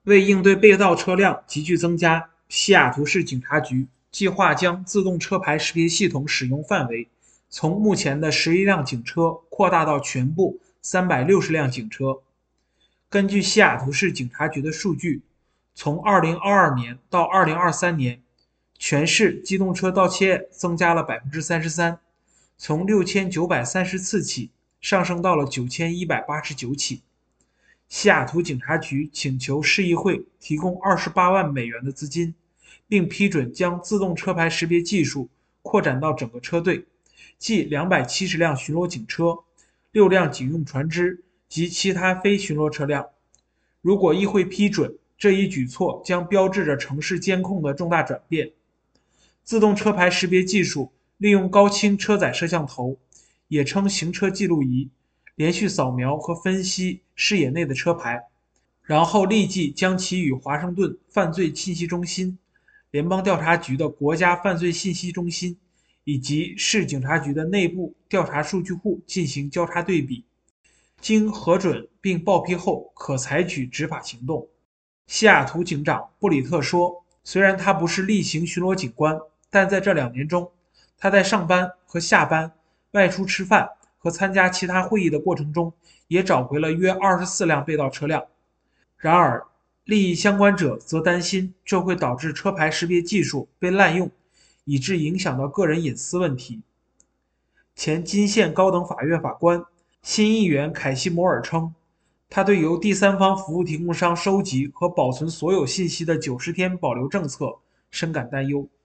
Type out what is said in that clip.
为应对被盗车辆急剧增加，西雅图市警察局计划将自动车牌识别系统使用范围从目前的11辆警车扩大到全部360辆警车。根据西雅图市警察局的数据，从2022年到2023年，全市机动车盗窃案增加了33%，从6930次起上升到了9189起。西雅图警察局请求市议会提供28万美元的资金，并批准将自动车牌识别技术扩展到整个车队，即270辆巡逻警车、6辆警用船只及其他非巡逻车辆。如果议会批准，这一举措将标志着城市监控的重大转变。自动车牌识别技术利用高清车载摄像头，也称行车记录仪，连续扫描和分析视野内的车牌，然后立即将其与华盛顿犯罪信息中心、联邦调查局的国家犯罪信息中心以及市警察局的内部调查数据库进行交叉对比，经核准并报批后可采取执法行动。西雅图警长布里特说，虽然他不是例行巡逻警官，但在这2年中，他在上班和下班、外出吃饭和参加其他会议的过程中，也找回了约24辆被盗车辆。然而，利益相关者则担心这会导致车牌识别技术被滥用，以致影响到个人隐私问题。前金县高等法院法官、新议员凯西·摩尔称，他对由第三方服务提供商收集和保存所有信息的90天保留政策深感担忧。